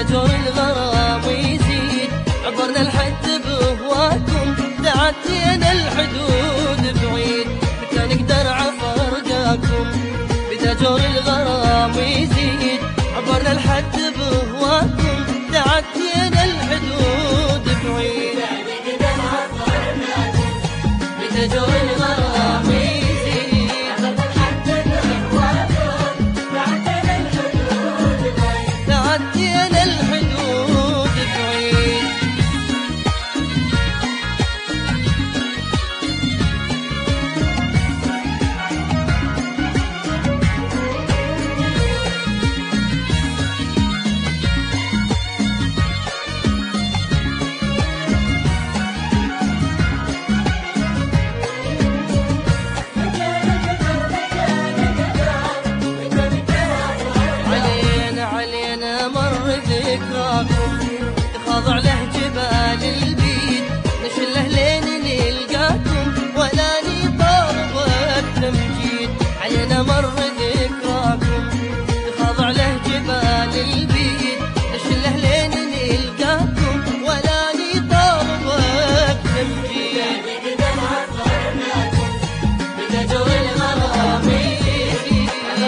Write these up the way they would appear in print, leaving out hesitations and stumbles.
جور الغرام يزيد، عبرنا الحد بهواكم، تعدينا الحدود بعيد، متى نقدر عفر رجاكم. بدا جور الغرام يزيد، عبرنا الحد بهواكم، تعدينا الحدود بعيد، بدا جور الغرام يزيد، عبرنا الحد بهواكم، تعدينا الحدود بعيد، تعدينا الحدود بعيد. ذكراكم تخاضع له جبال البيد، نشله لين نلقاكم ولا نطالب التمجيد. علينا مر ذكراكم تخاضع له جبال البيد، نشله لين نلقاكم ولا نطالب التمجيد. بدا جور الغرام يزيد،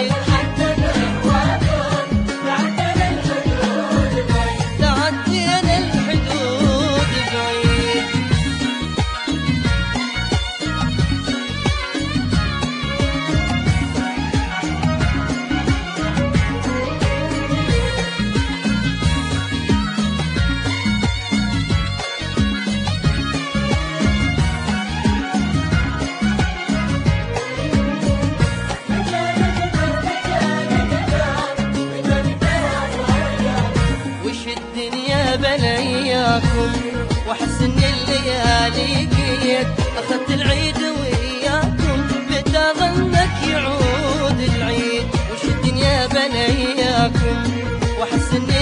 بلياكم واحس ان الليالي قيت، اخذت العيد وياكم متى ظنك يعود العيد. وش الدنيا بلياكم واحس ان